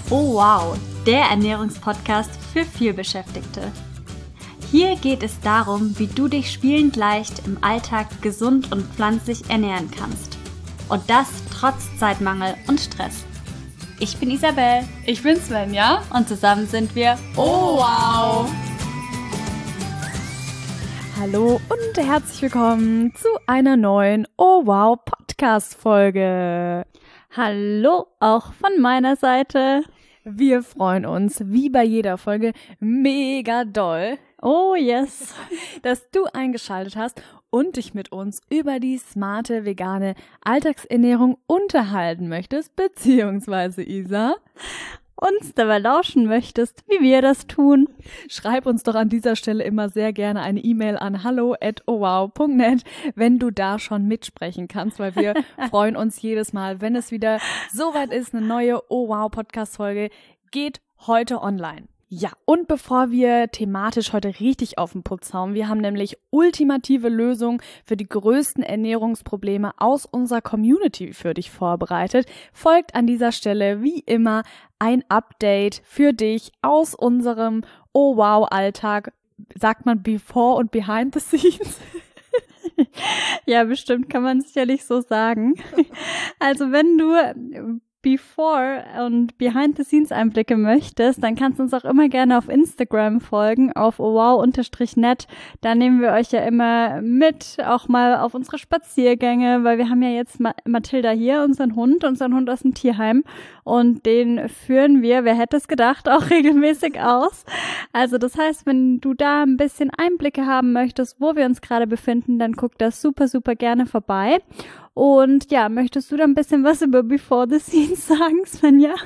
Oh wow, der Ernährungspodcast für Vielbeschäftigte. Hier geht es darum, wie du dich spielend leicht im Alltag gesund und pflanzlich ernähren kannst. Und das trotz Zeitmangel und Stress. Ich bin Isabel. Ich bin Svenja. Und zusammen sind wir Oh wow! Hallo und herzlich willkommen zu einer neuen Oh wow Podcast-Folge. Hallo auch von meiner Seite. Wir freuen uns, wie bei jeder Folge, mega doll. Oh yes. Dass du eingeschaltet hast und dich mit uns über die smarte, vegane Alltagsernährung unterhalten möchtest, beziehungsweise Isa, uns dabei lauschen möchtest, wie wir das tun. Schreib uns doch an dieser Stelle immer sehr gerne eine E-Mail an hallo@owow.net, wenn du da schon mitsprechen kannst, weil wir freuen uns jedes Mal, wenn es wieder soweit ist, eine neue Oh Wow Podcast-Folge geht heute online. Ja, und bevor wir thematisch heute richtig auf den Putz hauen, wir haben nämlich ultimative Lösungen für die größten Ernährungsprobleme aus unserer Community für dich vorbereitet, folgt an dieser Stelle wie immer ein Update für dich aus unserem Oh Wow Alltag. Sagt man before und behind the scenes? Ja, bestimmt kann man sicherlich so sagen. Also wenn du Before und Behind-the-Scenes-Einblicke möchtest, dann kannst du uns auch immer gerne auf Instagram folgen, auf owow_net. Da nehmen wir euch ja immer mit, auch mal auf unsere Spaziergänge, weil wir haben ja jetzt Mathilda hier, unseren Hund aus dem Tierheim, und den führen wir, wer hätte es gedacht, auch regelmäßig aus. Also das heißt, wenn du da ein bisschen Einblicke haben möchtest, wo wir uns gerade befinden, dann guck da super, super gerne vorbei. Und ja, möchtest du da ein bisschen was über Before the Scenes sagen, Svenja?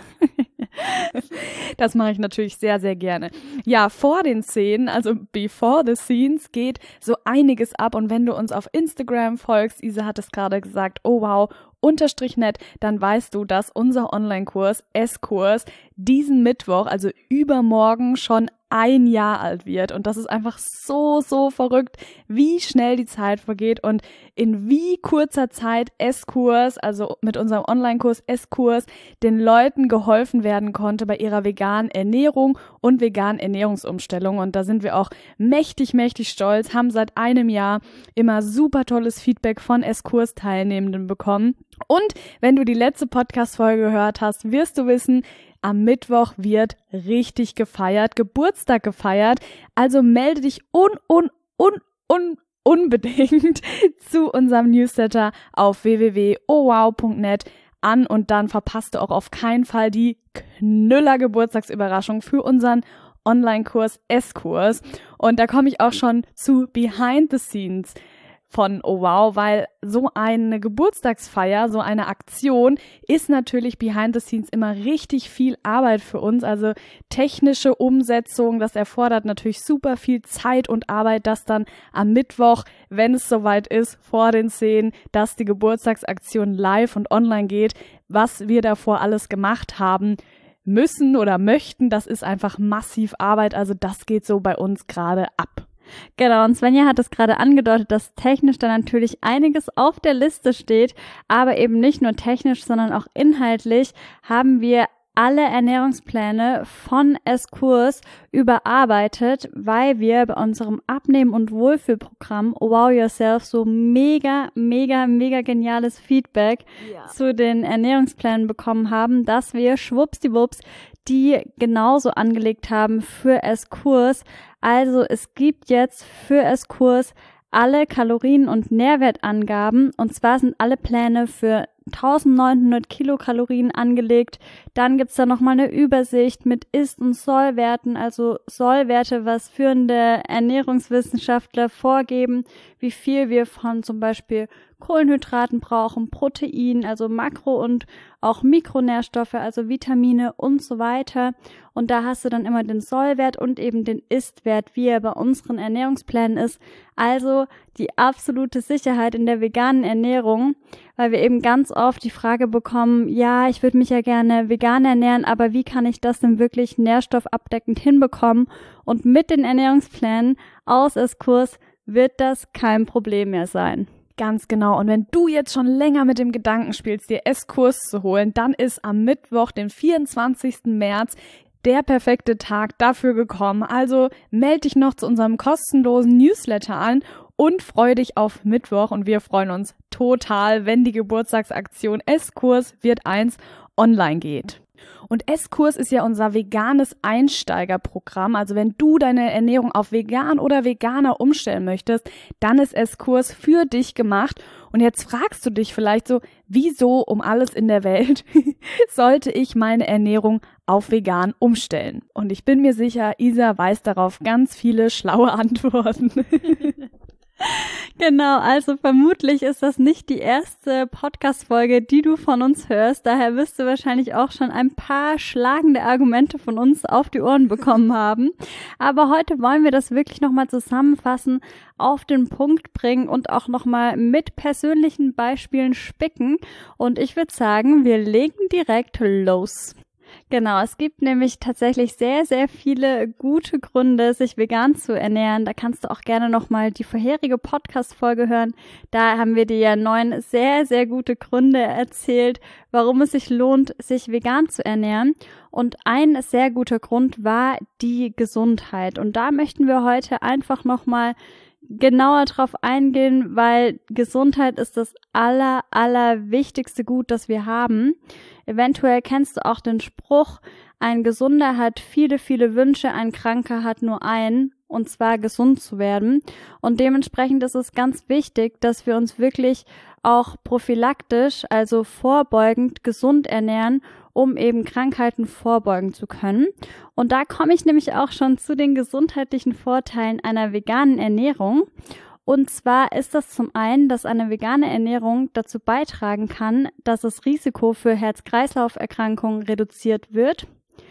Das mache ich natürlich sehr, sehr gerne. Ja, vor den Szenen, also before the scenes, geht so einiges ab. Und wenn du uns auf Instagram folgst, Isa hat es gerade gesagt, oh wow, _net, dann weißt du, dass unser Online-Kurs, S-Kurs, diesen Mittwoch, also übermorgen, schon 1 Jahr alt wird. Und das ist einfach so, so verrückt, wie schnell die Zeit vergeht und in wie kurzer Zeit S-Kurs, also mit unserem Online-Kurs S-Kurs, den Leuten geholfen werden konnte bei ihrer veganen Ernährung und veganen Ernährungsumstellung. Und da sind wir auch mächtig, mächtig stolz, haben seit 1 Jahr immer super tolles Feedback von S-Kurs-Teilnehmenden bekommen. Und wenn du die letzte Podcast-Folge gehört hast, wirst du wissen, am Mittwoch wird richtig gefeiert, Geburtstag gefeiert. Also melde dich unbedingt zu unserem Newsletter auf www.owow.net an und dann verpasst du auch auf keinen Fall die Knüller-Geburtstagsüberraschung für unseren Online-Kurs S-Kurs. Und da komme ich auch schon zu Behind the Scenes von Oh Wow, weil so eine Geburtstagsfeier, so eine Aktion ist natürlich behind the scenes immer richtig viel Arbeit für uns, also technische Umsetzung, das erfordert natürlich super viel Zeit und Arbeit, dass dann am Mittwoch, wenn es soweit ist, vor den Szenen, dass die Geburtstagsaktion live und online geht, was wir davor alles gemacht haben müssen oder möchten, das ist einfach massiv Arbeit, also das geht so bei uns gerade ab. Genau, und Svenja hat es gerade angedeutet, dass technisch da natürlich einiges auf der Liste steht, aber eben nicht nur technisch, sondern auch inhaltlich haben wir alle Ernährungspläne von S-Kurs überarbeitet, weil wir bei unserem Abnehmen- und Wohlfühlprogramm Wow Yourself so mega geniales Feedback zu den Ernährungsplänen bekommen haben, dass wir schwuppsdiwupps die genauso angelegt haben für S-Kurs. Also es gibt jetzt für S-Kurs alle Kalorien- und Nährwertangaben, und zwar sind alle Pläne für 1900 Kilokalorien angelegt. Dann gibt's da nochmal eine Übersicht mit Ist- und Sollwerten, also Sollwerte, was führende Ernährungswissenschaftler vorgeben, wie viel wir von zum Beispiel Kohlenhydraten brauchen, Protein, also Makro- und auch Mikronährstoffe, also Vitamine und so weiter. Und da hast du dann immer den Sollwert und eben den Ist-Wert, wie er bei unseren Ernährungsplänen ist. Also die absolute Sicherheit in der veganen Ernährung, weil wir eben ganz oft die Frage bekommen, ja, ich würde mich ja gerne vegan ernähren, aber wie kann ich das denn wirklich nährstoffabdeckend hinbekommen? Und mit den Ernährungsplänen aus S-Kurs wird das kein Problem mehr sein. Ganz genau. Und wenn du jetzt schon länger mit dem Gedanken spielst, dir Esskurs zu holen, dann ist am Mittwoch, den 24. März, der perfekte Tag dafür gekommen. Also melde dich noch zu unserem kostenlosen Newsletter an und freu dich auf Mittwoch. Und wir freuen uns total, wenn die Geburtstagsaktion Esskurs wird 1 online geht. Und Esskurs ist ja unser veganes Einsteigerprogramm. Also wenn du deine Ernährung auf vegan oder veganer umstellen möchtest, dann ist Esskurs für dich gemacht. Und jetzt fragst du dich vielleicht so, wieso um alles in der Welt sollte ich meine Ernährung auf vegan umstellen? Und ich bin mir sicher, Isa weiß darauf ganz viele schlaue Antworten. Genau, also vermutlich ist das nicht die erste Podcast-Folge, die du von uns hörst. Daher wirst du wahrscheinlich auch schon ein paar schlagende Argumente von uns auf die Ohren bekommen haben. Aber heute wollen wir das wirklich nochmal zusammenfassen, auf den Punkt bringen und auch nochmal mit persönlichen Beispielen spicken. Und ich würde sagen, wir legen direkt los. Genau, es gibt nämlich tatsächlich sehr, sehr viele gute Gründe, sich vegan zu ernähren. Da kannst du auch gerne nochmal die vorherige Podcast-Folge hören. Da haben wir dir ja 9 sehr, sehr gute Gründe erzählt, warum es sich lohnt, sich vegan zu ernähren. Und ein sehr guter Grund war die Gesundheit. Und da möchten wir heute einfach nochmal genauer drauf eingehen, weil Gesundheit ist das allerwichtigste Gut, das wir haben. Eventuell kennst du auch den Spruch, ein Gesunder hat viele, viele Wünsche, ein Kranker hat nur einen, und zwar gesund zu werden. Und dementsprechend ist es ganz wichtig, dass wir uns wirklich auch prophylaktisch, also vorbeugend gesund ernähren, um eben Krankheiten vorbeugen zu können. Und da komme ich nämlich auch schon zu den gesundheitlichen Vorteilen einer veganen Ernährung. Und zwar ist das zum einen, dass eine vegane Ernährung dazu beitragen kann, dass das Risiko für Herz-Kreislauf-Erkrankungen reduziert wird.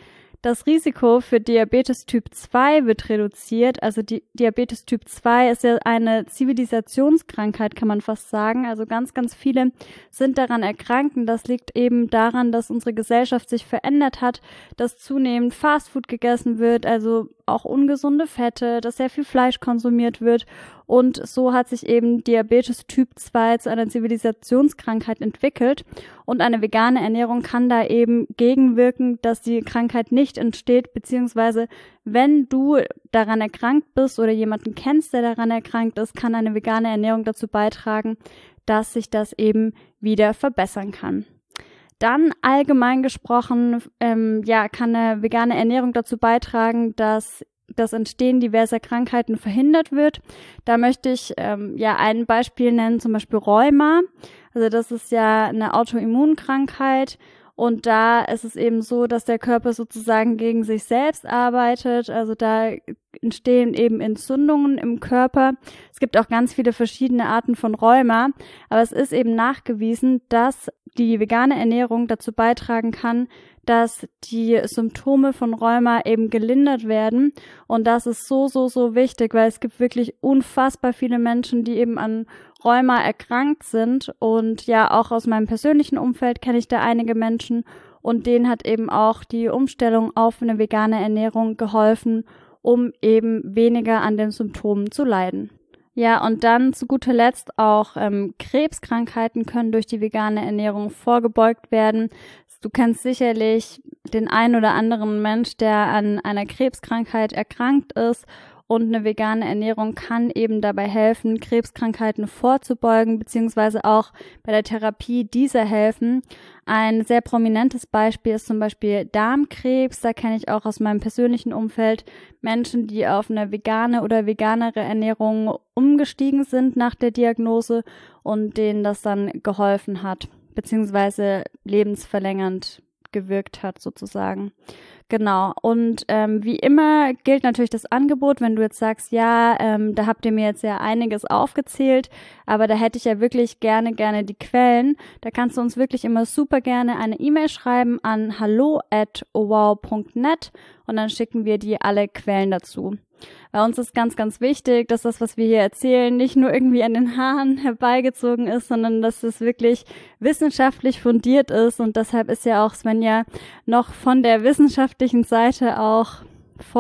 Das Risiko für Diabetes Typ 2 wird reduziert. Also Diabetes Typ 2 ist ja eine Zivilisationskrankheit, kann man fast sagen. Also ganz, ganz viele sind daran erkrankt. Und das liegt eben daran, dass unsere Gesellschaft sich verändert hat, dass zunehmend Fastfood gegessen wird, also auch ungesunde Fette, dass sehr viel Fleisch konsumiert wird. Und so hat sich eben Diabetes Typ 2 zu einer Zivilisationskrankheit entwickelt. Und eine vegane Ernährung kann da eben gegenwirken, dass die Krankheit nicht entsteht, beziehungsweise wenn du daran erkrankt bist oder jemanden kennst, der daran erkrankt ist, kann eine vegane Ernährung dazu beitragen, dass sich das eben wieder verbessern kann. Dann allgemein gesprochen, kann eine vegane Ernährung dazu beitragen, dass das Entstehen diverser Krankheiten verhindert wird. Da möchte ich ein Beispiel nennen, zum Beispiel Rheuma. Also das ist ja eine Autoimmunkrankheit und da ist es eben so, dass der Körper sozusagen gegen sich selbst arbeitet. Also da entstehen eben Entzündungen im Körper. Es gibt auch ganz viele verschiedene Arten von Rheuma, aber es ist eben nachgewiesen, dass die vegane Ernährung dazu beitragen kann, dass die Symptome von Rheuma eben gelindert werden. Und das ist so wichtig, weil es gibt wirklich unfassbar viele Menschen, die eben an Rheuma erkrankt sind. Und ja, auch aus meinem persönlichen Umfeld kenne ich da einige Menschen. Und denen hat eben auch die Umstellung auf eine vegane Ernährung geholfen, um eben weniger an den Symptomen zu leiden. Ja, und dann zu guter Letzt auch Krebskrankheiten können durch die vegane Ernährung vorgebeugt werden. Du kennst sicherlich den einen oder anderen Mensch, der an einer Krebskrankheit erkrankt ist, und eine vegane Ernährung kann eben dabei helfen, Krebskrankheiten vorzubeugen, beziehungsweise auch bei der Therapie dieser helfen. Ein sehr prominentes Beispiel ist zum Beispiel Darmkrebs. Da kenne ich auch aus meinem persönlichen Umfeld Menschen, die auf eine vegane oder veganere Ernährung umgestiegen sind nach der Diagnose und denen das dann geholfen hat, beziehungsweise lebensverlängernd gewirkt hat sozusagen. Genau, und wie immer gilt natürlich das Angebot, wenn du jetzt sagst, da habt ihr mir jetzt ja einiges aufgezählt, aber da hätte ich ja wirklich gerne die Quellen. Da kannst du uns wirklich immer super gerne eine E-Mail schreiben an hallo@owow.net und dann schicken wir dir alle Quellen dazu. Bei uns ist ganz, ganz wichtig, dass das, was wir hier erzählen, nicht nur irgendwie an den Haaren herbeigezogen ist, sondern dass es wirklich wissenschaftlich fundiert ist. Und deshalb ist ja auch Svenja noch von der wissenschaftlichen Seite auch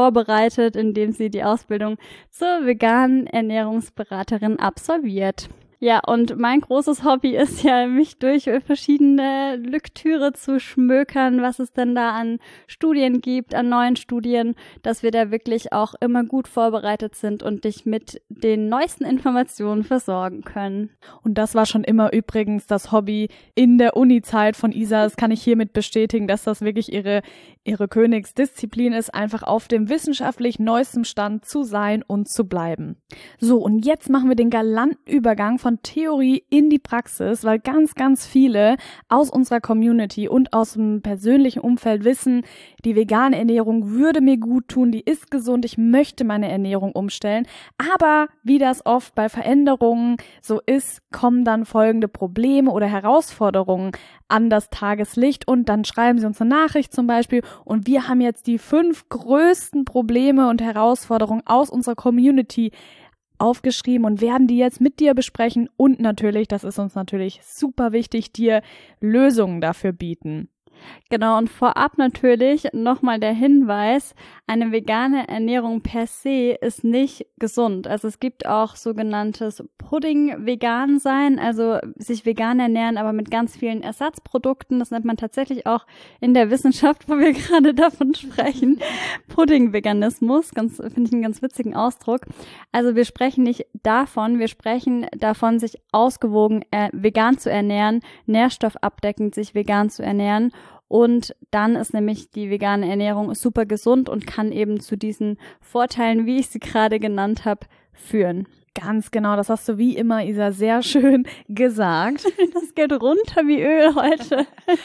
vorbereitet, indem sie die Ausbildung zur veganen Ernährungsberaterin absolviert. Ja, und mein großes Hobby ist ja, mich durch verschiedene Lektüre zu schmökern, was es denn da an Studien gibt, an neuen Studien, dass wir da wirklich auch immer gut vorbereitet sind und dich mit den neuesten Informationen versorgen können. Und das war schon immer übrigens das Hobby in der Uni-Zeit von Isa. Das kann ich hiermit bestätigen, dass das wirklich ihre Königsdisziplin ist, einfach auf dem wissenschaftlich neuesten Stand zu sein und zu bleiben. So, und jetzt machen wir den galanten Übergang von Theorie in die Praxis, weil ganz, ganz viele aus unserer Community und aus dem persönlichen Umfeld wissen, die vegane Ernährung würde mir gut tun, die ist gesund, ich möchte meine Ernährung umstellen. Aber wie das oft bei Veränderungen so ist, kommen dann folgende Probleme oder Herausforderungen an das Tageslicht und dann schreiben sie uns eine Nachricht zum Beispiel und wir haben jetzt die 5 größten Probleme und Herausforderungen aus unserer Community aufgeschrieben und werden die jetzt mit dir besprechen und natürlich, das ist uns natürlich super wichtig, dir Lösungen dafür bieten. Genau, und vorab natürlich nochmal der Hinweis, eine vegane Ernährung per se ist nicht gesund. Also es gibt auch sogenanntes Pudding-Vegan sein, also sich vegan ernähren, aber mit ganz vielen Ersatzprodukten. Das nennt man tatsächlich auch in der Wissenschaft, wo wir gerade davon sprechen, Pudding-Veganismus. Finde ich einen ganz witzigen Ausdruck. Also wir sprechen nicht davon, wir sprechen davon, sich ausgewogen vegan zu ernähren, nährstoffabdeckend sich vegan zu ernähren. Und dann ist nämlich die vegane Ernährung super gesund und kann eben zu diesen Vorteilen, wie ich sie gerade genannt habe, führen. Ganz genau, das hast du wie immer, Isa, sehr schön gesagt. Das geht runter wie Öl heute.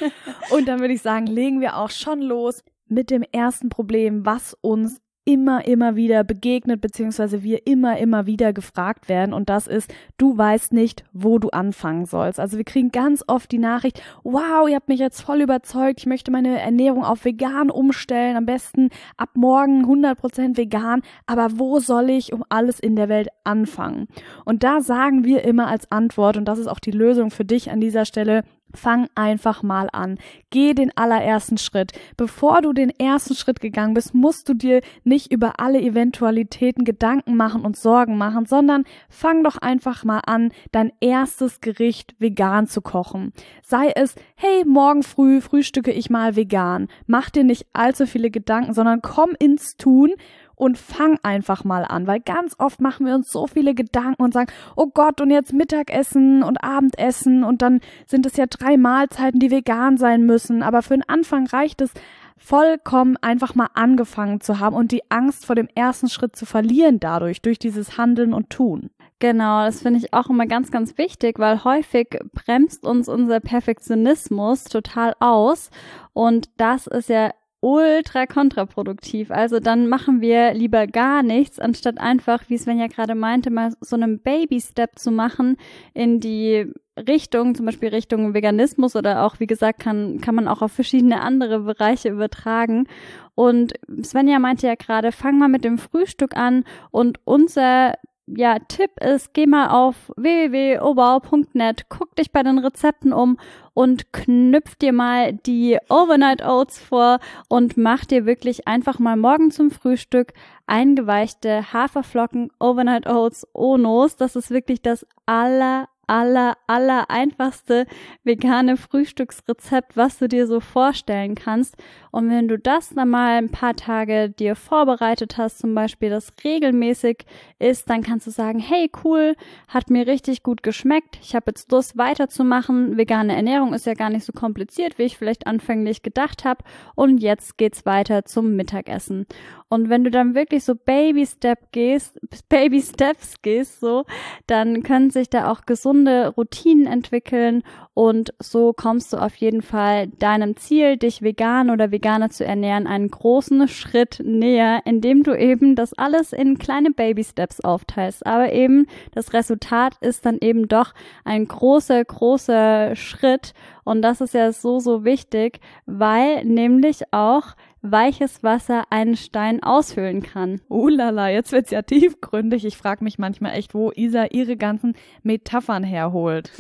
Und dann würde ich sagen, legen wir auch schon los mit dem ersten Problem, was uns immer wieder begegnet, beziehungsweise wir immer wieder gefragt werden und das ist, du weißt nicht, wo du anfangen sollst. Also wir kriegen ganz oft die Nachricht, wow, ihr habt mich jetzt voll überzeugt, ich möchte meine Ernährung auf vegan umstellen, am besten ab morgen 100% vegan, aber wo soll ich um alles in der Welt anfangen? Und da sagen wir immer als Antwort, und das ist auch die Lösung für dich an dieser Stelle, fang einfach mal an. Geh den allerersten Schritt. Bevor du den ersten Schritt gegangen bist, musst du dir nicht über alle Eventualitäten Gedanken machen und Sorgen machen, sondern fang doch einfach mal an, dein erstes Gericht vegan zu kochen. Sei es, hey, morgen früh frühstücke ich mal vegan. Mach dir nicht allzu viele Gedanken, sondern komm ins Tun und fang einfach mal an, weil ganz oft machen wir uns so viele Gedanken und sagen, oh Gott, und jetzt Mittagessen und Abendessen und dann sind es ja 3 Mahlzeiten, die vegan sein müssen. Aber für den Anfang reicht es vollkommen, einfach mal angefangen zu haben und die Angst vor dem ersten Schritt zu verlieren dadurch, durch dieses Handeln und Tun. Genau, das finde ich auch immer ganz, ganz wichtig, weil häufig bremst uns unser Perfektionismus total aus und das ist ja ultra kontraproduktiv. Also dann machen wir lieber gar nichts, anstatt einfach, wie Svenja gerade meinte, mal so einen Baby-Step zu machen in die Richtung, zum Beispiel Richtung Veganismus oder auch, wie gesagt, kann man auch auf verschiedene andere Bereiche übertragen. Und Svenja meinte ja gerade, fang mal mit dem Frühstück an und unser Tipp ist, geh mal auf www.obau.net, guck dich bei den Rezepten um und knüpf dir mal die Overnight Oats vor und mach dir wirklich einfach mal morgen zum Frühstück eingeweichte Haferflocken Overnight Oats Onos. Das ist wirklich das aller einfachste vegane Frühstücksrezept, was du dir so vorstellen kannst. Und wenn du das dann mal ein paar Tage dir vorbereitet hast, zum Beispiel das regelmäßig ist, dann kannst du sagen, hey cool, hat mir richtig gut geschmeckt, ich habe jetzt Lust weiterzumachen, vegane Ernährung ist ja gar nicht so kompliziert, wie ich vielleicht anfänglich gedacht habe und jetzt geht's weiter zum Mittagessen. Und wenn du dann wirklich so Baby Steps gehst, so, dann können sich da auch gesunde Routinen entwickeln und so kommst du auf jeden Fall deinem Ziel, dich vegan oder veganer zu ernähren, einen großen Schritt näher, indem du eben das alles in kleine Baby Steps aufteilst. Aber eben das Resultat ist dann eben doch ein großer Schritt und das ist ja so wichtig, weil nämlich auch weiches Wasser einen Stein aushöhlen kann. Lala, jetzt wird's ja tiefgründig. Ich frage mich manchmal echt, wo Isa ihre ganzen Metaphern herholt.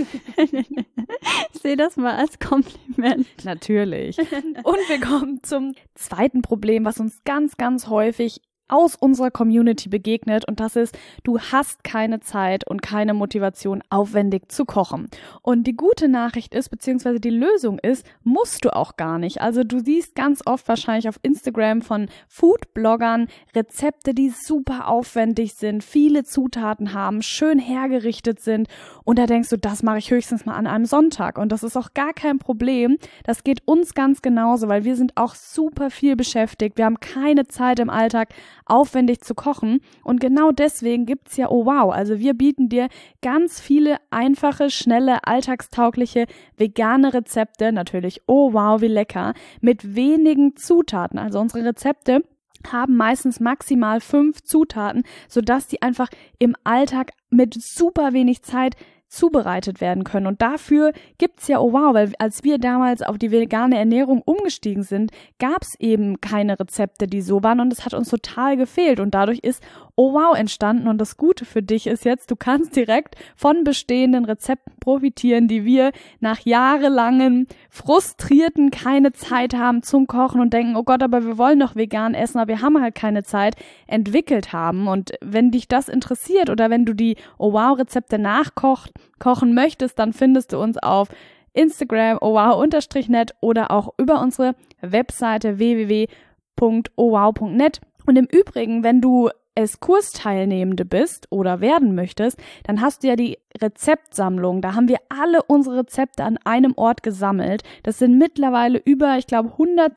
Ich sehe das mal als Kompliment. Natürlich. Und wir kommen zum zweiten Problem, was uns ganz häufig aus unserer Community begegnet und das ist, du hast keine Zeit und keine Motivation, aufwendig zu kochen. Und die gute Nachricht ist, beziehungsweise die Lösung ist, musst du auch gar nicht. Also du siehst ganz oft wahrscheinlich auf Instagram von Food-Bloggern Rezepte, die super aufwendig sind, viele Zutaten haben, schön hergerichtet sind und da denkst du, das mache ich höchstens mal an einem Sonntag und das ist auch gar kein Problem. Das geht uns ganz genauso, weil wir sind auch super viel beschäftigt. Wir haben keine Zeit im Alltag, aufwendig zu kochen und genau deswegen gibt's ja Oh Wow. Also wir bieten dir ganz viele einfache, schnelle, alltagstaugliche, vegane Rezepte, natürlich Oh Wow, wie lecker, mit wenigen Zutaten. Also unsere Rezepte haben meistens maximal 5 Zutaten, sodass die einfach im Alltag mit super wenig Zeit zubereitet werden können. Und dafür gibt's ja Oh Wow, weil als wir damals auf die vegane Ernährung umgestiegen sind, gab's eben keine Rezepte, die so waren und es hat uns total gefehlt und dadurch ist Oh Wow entstanden und das Gute für dich ist jetzt, du kannst direkt von bestehenden Rezepten profitieren, die wir nach jahrelangem frustrierten keine Zeit haben zum Kochen und denken, oh Gott, aber wir wollen doch vegan essen, aber wir haben halt keine Zeit, entwickelt haben. Und wenn dich das interessiert oder wenn du die Oh Wow Rezepte nachkochen möchtest, dann findest du uns auf Instagram owow_net oder auch über unsere Webseite www.owow.net. Und im Übrigen, wenn du Kursteilnehmende bist oder werden möchtest, dann hast du ja die Rezeptsammlung. Da haben wir alle unsere Rezepte an einem Ort gesammelt. Das sind mittlerweile über, ich glaube,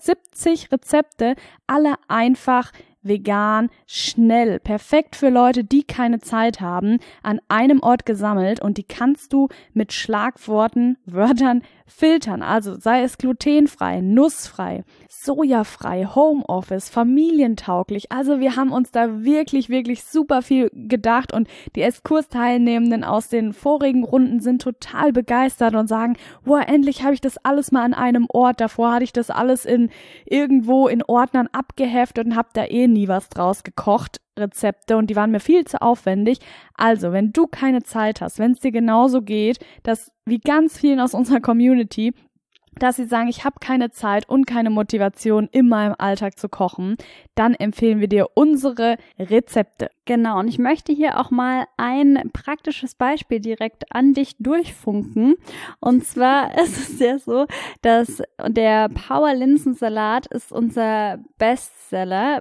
170 Rezepte, alle einfach vegan, schnell, perfekt für Leute, die keine Zeit haben, an einem Ort gesammelt und die kannst du mit Wörtern filtern, also sei es glutenfrei, nussfrei, sojafrei, Homeoffice, familientauglich, also wir haben uns da wirklich, wirklich super viel gedacht und die Kursteilnehmenden aus den vorigen Runden sind total begeistert und sagen, wow, endlich habe ich das alles mal an einem Ort, davor hatte ich das alles irgendwo in Ordnern abgeheftet und habe da nie was draus gekocht, Rezepte und die waren mir viel zu aufwendig. Also, wenn du keine Zeit hast, wenn es dir genauso geht, dass wie ganz vielen aus unserer Community, dass sie sagen, ich habe keine Zeit und keine Motivation in meinem Alltag zu kochen, dann empfehlen wir dir unsere Rezepte. Genau, und ich möchte hier auch mal ein praktisches Beispiel direkt an dich durchfunken. Und zwar ist es ja so, dass der Power-Linsensalat ist unser Bestseller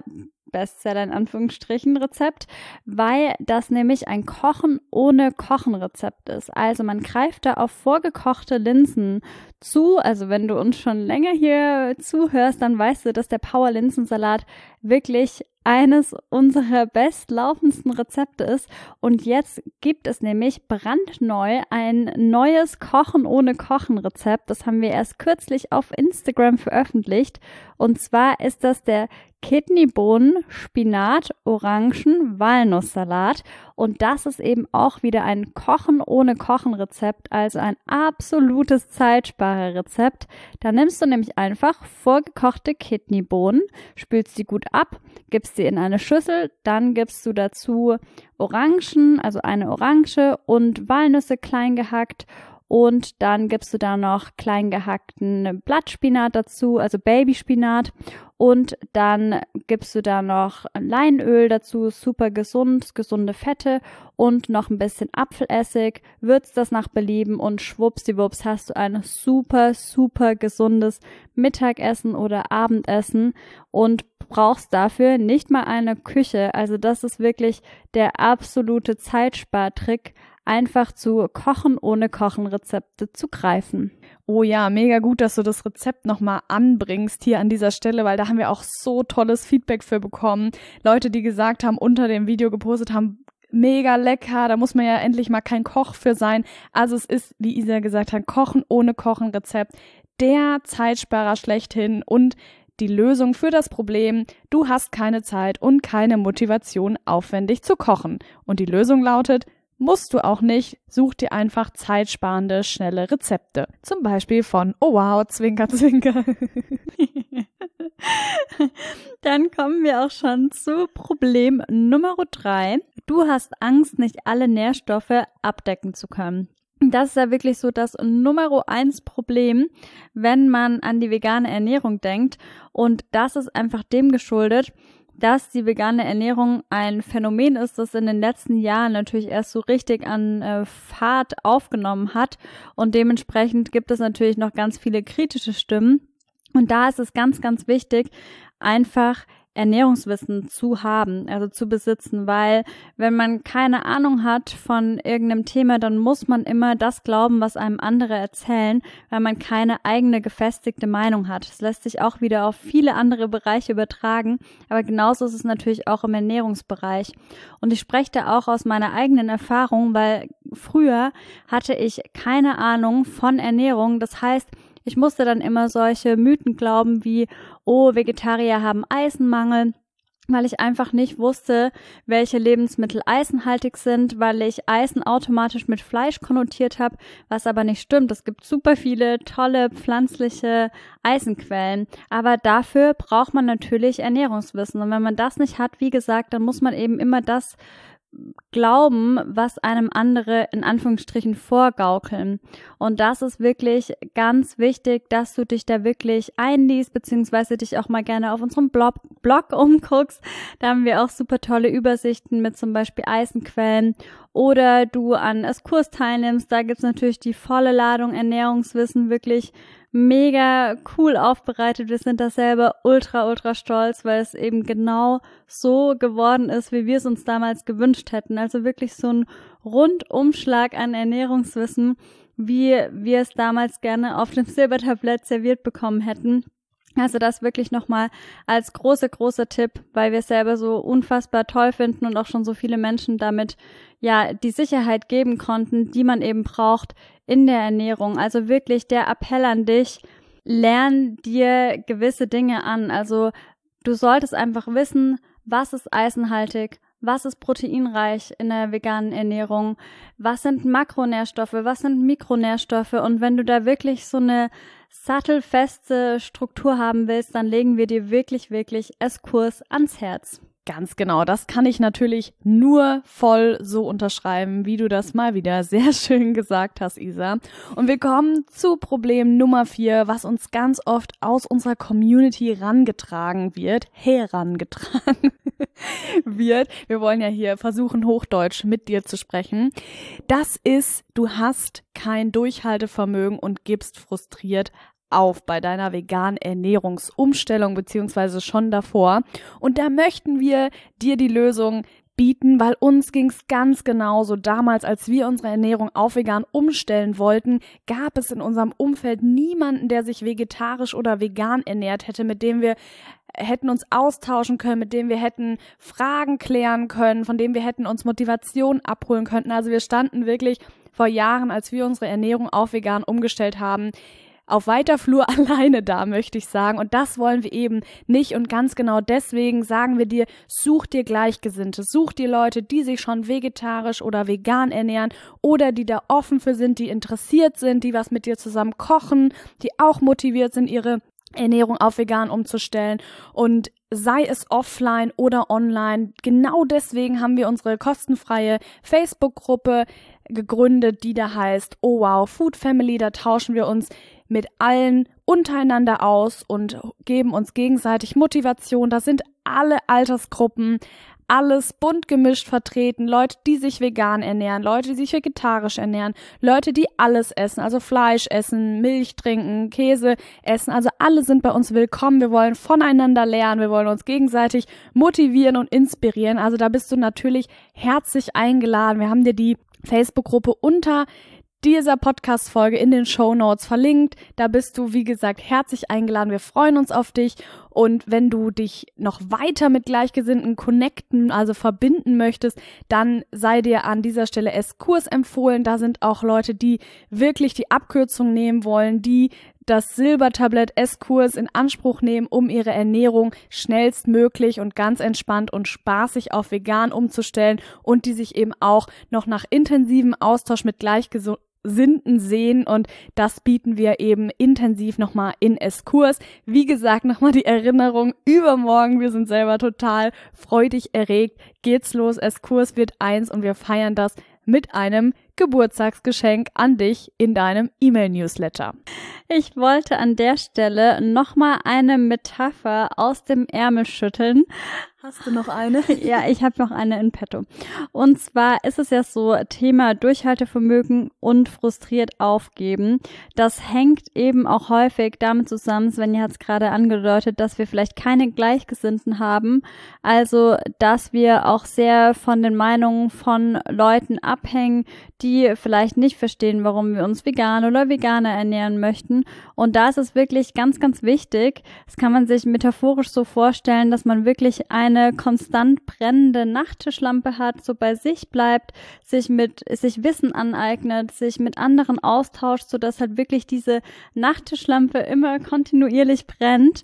in Anführungsstrichen Rezept, weil das nämlich ein Kochen ohne Kochen Rezept ist. Also man greift da auf vorgekochte Linsen zu. Also wenn du uns schon länger hier zuhörst, dann weißt du, dass der Power Linsensalat wirklich eines unserer bestlaufendsten Rezepte ist. Und jetzt gibt es nämlich brandneu ein neues Kochen ohne Kochen Rezept. Das haben wir erst kürzlich auf Instagram veröffentlicht. Und zwar ist das der Kidneybohnen, Spinat, Orangen, Walnusssalat. Und das ist eben auch wieder ein Kochen ohne Kochen Rezept, also ein absolutes Zeitsparerrezept. Da nimmst du nämlich einfach vorgekochte Kidneybohnen, spülst die gut ab, gibst sie in eine Schüssel, dann gibst du dazu Orangen, also eine Orange und Walnüsse klein gehackt. Und dann gibst du da noch klein gehackten Blattspinat dazu, also Babyspinat. Und dann gibst du da noch Leinöl dazu, super gesund, gesunde Fette und noch ein bisschen Apfelessig. Würzt das nach Belieben und schwuppsdiwupps hast du ein super, super gesundes Mittagessen oder Abendessen und brauchst dafür nicht mal eine Küche. Also das ist wirklich der absolute Zeitspartrick, einfach zu Kochen ohne Kochen Rezepte zu greifen. Oh ja, mega gut, dass du das Rezept nochmal anbringst hier an dieser Stelle, weil da haben wir auch so tolles Feedback für bekommen. Leute, die gesagt haben, unter dem Video gepostet haben, mega lecker, da muss man ja endlich mal kein Koch für sein. Also es ist, wie Isa gesagt hat, Kochen ohne Kochen Rezept, der Zeitsparer schlechthin und die Lösung für das Problem, du hast keine Zeit und keine Motivation, aufwendig zu kochen. Und die Lösung lautet, musst du auch nicht, such dir einfach zeitsparende, schnelle Rezepte. Zum Beispiel von Oh Wow, Zwinker, Zwinker. Dann kommen wir auch schon zu Problem Nummer 3. Du hast Angst, nicht alle Nährstoffe abdecken zu können. Das ist ja wirklich so das Nummer 1 Problem, wenn man an die vegane Ernährung denkt. Und das ist einfach dem geschuldet, dass die vegane Ernährung ein Phänomen ist, das in den letzten Jahren natürlich erst so richtig an Fahrt aufgenommen hat. Und dementsprechend gibt es natürlich noch ganz viele kritische Stimmen. Und da ist es ganz, ganz wichtig, einfach Ernährungswissen zu haben, also zu besitzen, weil wenn man keine Ahnung hat von irgendeinem Thema, dann muss man immer das glauben, was einem andere erzählen, weil man keine eigene gefestigte Meinung hat. Das lässt sich auch wieder auf viele andere Bereiche übertragen, aber genauso ist es natürlich auch im Ernährungsbereich. Und ich spreche da auch aus meiner eigenen Erfahrung, weil früher hatte ich keine Ahnung von Ernährung, das heißt, ich musste dann immer solche Mythen glauben wie, oh, Vegetarier haben Eisenmangel, weil ich einfach nicht wusste, welche Lebensmittel eisenhaltig sind, weil ich Eisen automatisch mit Fleisch konnotiert habe, was aber nicht stimmt. Es gibt super viele tolle pflanzliche Eisenquellen, aber dafür braucht man natürlich Ernährungswissen. Und wenn man das nicht hat, wie gesagt, dann muss man eben immer das glauben, was einem andere in Anführungsstrichen vorgaukeln. Und das ist wirklich ganz wichtig, dass du dich da wirklich einliest, beziehungsweise dich auch mal gerne auf unserem Blog umguckst. Da haben wir auch super tolle Übersichten mit zum Beispiel Eisenquellen. Oder du an Eskurs teilnimmst, da gibt's natürlich die volle Ladung Ernährungswissen, wirklich mega cool aufbereitet. Wir sind da selber ultra stolz, weil es eben genau so geworden ist, wie wir es uns damals gewünscht hätten. Also wirklich so ein Rundumschlag an Ernährungswissen, wie wir es damals gerne auf dem Silbertablett serviert bekommen hätten. Also das wirklich nochmal als großer Tipp, weil wir es selber so unfassbar toll finden und auch schon so viele Menschen damit ja die Sicherheit geben konnten, die man eben braucht in der Ernährung. Also wirklich der Appell an dich, lern dir gewisse Dinge an. Also du solltest einfach wissen, was ist eisenhaltig, was ist proteinreich in der veganen Ernährung, was sind Makronährstoffe, was sind Mikronährstoffe, und wenn du da wirklich so eine sattelfeste Struktur haben willst, dann legen wir dir wirklich Eskurs ans Herz. Ganz genau, das kann ich natürlich nur voll so unterschreiben, wie du das mal wieder sehr schön gesagt hast, Isa. Und wir kommen zu Problem Nummer 4, was uns ganz oft aus unserer Community herangetragen wird. Wir wollen ja hier versuchen, Hochdeutsch mit dir zu sprechen. Das ist, du hast kein Durchhaltevermögen und gibst frustriert auf bei deiner veganen Ernährungsumstellung beziehungsweise schon davor. Und da möchten wir dir die Lösung bieten, weil uns ging's ganz genauso. Damals, als wir unsere Ernährung auf vegan umstellen wollten, gab es in unserem Umfeld niemanden, der sich vegetarisch oder vegan ernährt hätte, mit dem wir hätten uns austauschen können, mit dem wir hätten Fragen klären können, von dem wir hätten uns Motivation abholen können. Also wir standen wirklich vor Jahren, als wir unsere Ernährung auf vegan umgestellt haben, auf weiter Flur alleine da, möchte ich sagen. Und das wollen wir eben nicht. Und ganz genau deswegen sagen wir dir, such dir Gleichgesinnte. Such dir Leute, die sich schon vegetarisch oder vegan ernähren oder die da offen für sind, die interessiert sind, die was mit dir zusammen kochen, die auch motiviert sind, ihre Ernährung auf vegan umzustellen. Und sei es offline oder online. Genau deswegen haben wir unsere kostenfreie Facebook-Gruppe gegründet, die da heißt Oh Wow Food Family. Da tauschen wir uns mit allen untereinander aus und geben uns gegenseitig Motivation. Da sind alle Altersgruppen, alles bunt gemischt vertreten. Leute, die sich vegan ernähren, Leute, die sich vegetarisch ernähren, Leute, die alles essen, also Fleisch essen, Milch trinken, Käse essen. Also alle sind bei uns willkommen. Wir wollen voneinander lernen, wir wollen uns gegenseitig motivieren und inspirieren. Also da bist du natürlich herzlich eingeladen. Wir haben dir die Facebook-Gruppe unter dieser Podcast-Folge in den Shownotes verlinkt. Da bist du, wie gesagt, herzlich eingeladen. Wir freuen uns auf dich. Und wenn du dich noch weiter mit Gleichgesinnten connecten, also verbinden möchtest, dann sei dir an dieser Stelle Eskurs empfohlen. Da sind auch Leute, die wirklich die Abkürzung nehmen wollen, die das Silbertablett Eskurs in Anspruch nehmen, um ihre Ernährung schnellstmöglich und ganz entspannt und spaßig auf vegan umzustellen und die sich eben auch noch nach intensivem Austausch mit Gleichgesinnten sehen, und das bieten wir eben intensiv nochmal in Eskurs. Wie gesagt, nochmal die Erinnerung, übermorgen, wir sind selber total freudig erregt, geht's los, Eskurs wird 1 und wir feiern das mit einem Geburtstagsgeschenk an dich in deinem E-Mail-Newsletter. Ich wollte an der Stelle nochmal eine Metapher aus dem Ärmel schütteln. Hast du noch eine? Ja, ich habe noch eine in petto. Und zwar ist es ja so, Thema Durchhaltevermögen und frustriert aufgeben. Das hängt eben auch häufig damit zusammen, Svenja hat es gerade angedeutet, dass wir vielleicht keine Gleichgesinnten haben. Also, dass wir auch sehr von den Meinungen von Leuten abhängen, die vielleicht nicht verstehen, warum wir uns vegan oder veganer ernähren möchten. Und da ist es wirklich ganz, ganz wichtig. Das kann man sich metaphorisch so vorstellen, dass man wirklich eine konstant brennende Nachttischlampe hat, so bei sich bleibt, sich Wissen aneignet, sich mit anderen austauscht, sodass halt wirklich diese Nachttischlampe immer kontinuierlich brennt.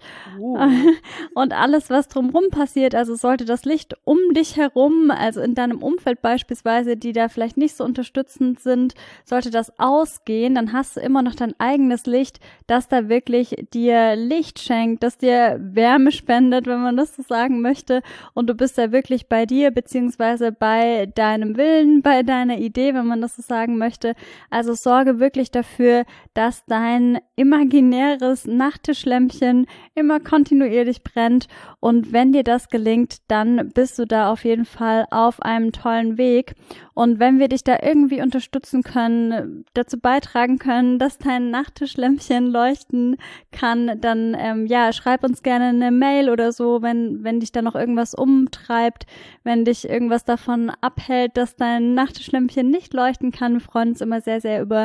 Und alles, was drumherum passiert, also sollte das Licht um dich herum, also in deinem Umfeld beispielsweise, die da vielleicht nicht so unterstützend sind, sollte das ausgehen, dann hast du immer noch dein eigenes Licht, das da wirklich dir Licht schenkt, das dir Wärme spendet, wenn man das so sagen möchte. Und du bist da wirklich bei dir, beziehungsweise bei deinem Willen, bei deiner Idee, wenn man das so sagen möchte. Also sorge wirklich dafür, dass dein imaginäres Nachttischlämpchen immer kontinuierlich brennt. Und wenn dir das gelingt, dann bist du da auf jeden Fall auf einem tollen Weg. Und wenn wir dich da irgendwie unterstützen können, dazu beitragen können, dass dein Nachttischlämpchen leuchten kann, dann schreib uns gerne eine Mail oder so, wenn dich da noch irgendwas umtreibt, wenn dich irgendwas davon abhält, dass dein Nachttischlämpchen nicht leuchten kann. Wir freuen uns immer sehr, sehr über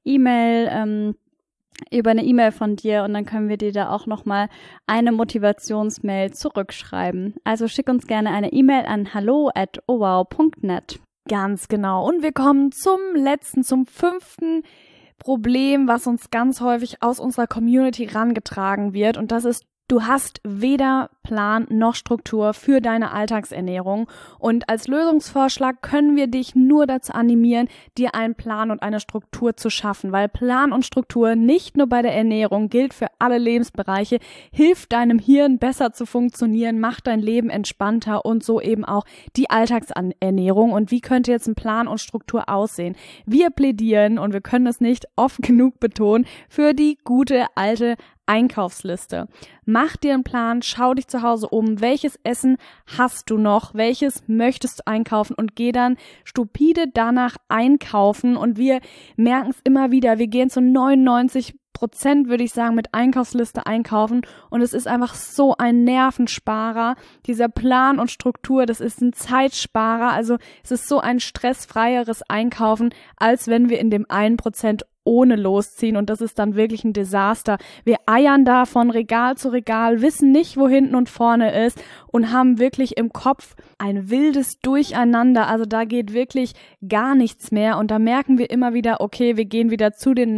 eine E-Mail von dir und dann können wir dir da auch nochmal eine Motivationsmail zurückschreiben. Also schick uns gerne eine E-Mail an hallo@owow.net. Ganz genau. Und wir kommen zum 5. Problem, was uns ganz häufig aus unserer Community rangetragen wird. Und das ist, du hast weder Plan noch Struktur für deine Alltagsernährung. Und als Lösungsvorschlag können wir dich nur dazu animieren, dir einen Plan und eine Struktur zu schaffen. Weil Plan und Struktur nicht nur bei der Ernährung gilt für alle Lebensbereiche, hilft deinem Hirn besser zu funktionieren, macht dein Leben entspannter und so eben auch die Alltagsernährung. Und wie könnte jetzt ein Plan und Struktur aussehen? Wir plädieren, und wir können es nicht oft genug betonen, für die gute alte Einkaufsliste. Mach dir einen Plan, schau dich zu Hause um, welches Essen hast du noch, welches möchtest du einkaufen und geh dann stupide danach einkaufen. Und wir merken es immer wieder, wir gehen zu 99%, würde ich sagen, mit Einkaufsliste einkaufen und es ist einfach so ein Nervensparer. Dieser Plan und Struktur, das ist ein Zeitsparer, also es ist so ein stressfreieres Einkaufen, als wenn wir in dem 1% ohne losziehen und das ist dann wirklich ein Desaster. Wir eiern da von Regal zu Regal, wissen nicht, wo hinten und vorne ist und haben wirklich im Kopf ein wildes Durcheinander. Also da geht wirklich gar nichts mehr und da merken wir immer wieder, okay, wir gehen wieder zu den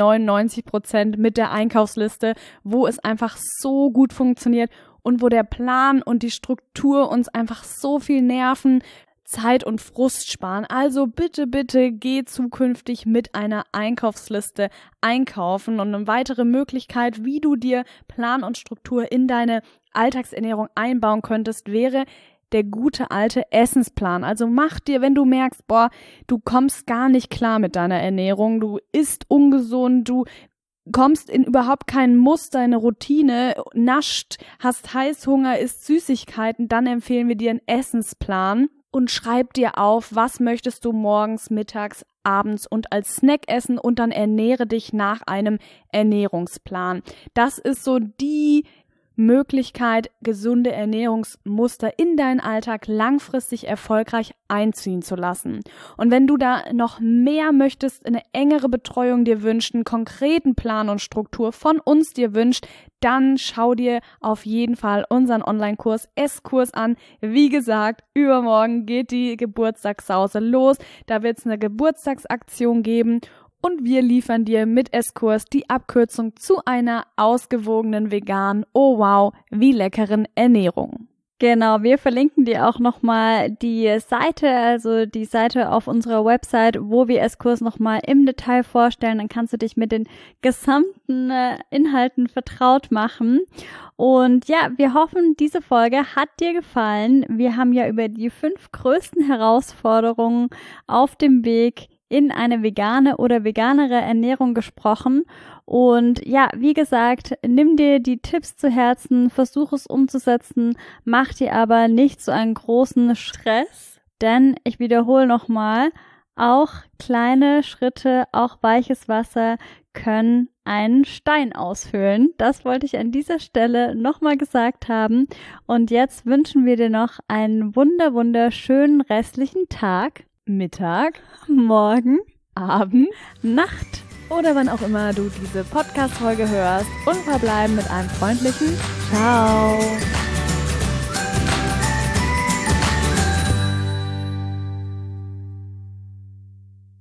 99% mit der Einkaufsliste, wo es einfach so gut funktioniert und wo der Plan und die Struktur uns einfach so viel nerven, Zeit und Frust sparen. Also bitte, bitte geh zukünftig mit einer Einkaufsliste einkaufen. Und eine weitere Möglichkeit, wie du dir Plan und Struktur in deine Alltagsernährung einbauen könntest, wäre der gute alte Essensplan. Also mach dir, wenn du merkst, du kommst gar nicht klar mit deiner Ernährung, du isst ungesund, du kommst in überhaupt keinen Muster, eine Routine, nascht, hast Heißhunger, isst Süßigkeiten, dann empfehlen wir dir einen Essensplan. Und schreib dir auf, was möchtest du morgens, mittags, abends und als Snack essen und dann ernähre dich nach einem Ernährungsplan. Das ist so die Möglichkeit, gesunde Ernährungsmuster in deinen Alltag langfristig erfolgreich einziehen zu lassen. Und wenn du da noch mehr möchtest, eine engere Betreuung dir wünschst, einen konkreten Plan und Struktur von uns dir wünscht, dann schau dir auf jeden Fall unseren Online-Kurs Esskurs an. Wie gesagt, übermorgen geht die Geburtstagssause los. Da wird es eine Geburtstagsaktion geben. Und wir liefern dir mit Esskurs die Abkürzung zu einer ausgewogenen veganen, oh wow, wie leckeren Ernährung. Genau, wir verlinken dir auch nochmal die Seite, also die Seite auf unserer Website, wo wir Esskurs nochmal im Detail vorstellen. Dann kannst du dich mit den gesamten Inhalten vertraut machen. Und ja, wir hoffen, diese Folge hat dir gefallen. Wir haben ja über die 5 größten Herausforderungen auf dem Weg in eine vegane oder veganere Ernährung gesprochen. Und ja, wie gesagt, nimm dir die Tipps zu Herzen, versuch es umzusetzen, mach dir aber nicht so einen großen Stress, denn ich wiederhole nochmal, auch kleine Schritte, auch weiches Wasser können einen Stein ausfüllen. Das wollte ich an dieser Stelle nochmal gesagt haben. Und jetzt wünschen wir dir noch einen wunderschönen restlichen Tag, Mittag, Morgen, Abend, Nacht oder wann auch immer du diese Podcast-Folge hörst und verbleiben mit einem freundlichen Ciao.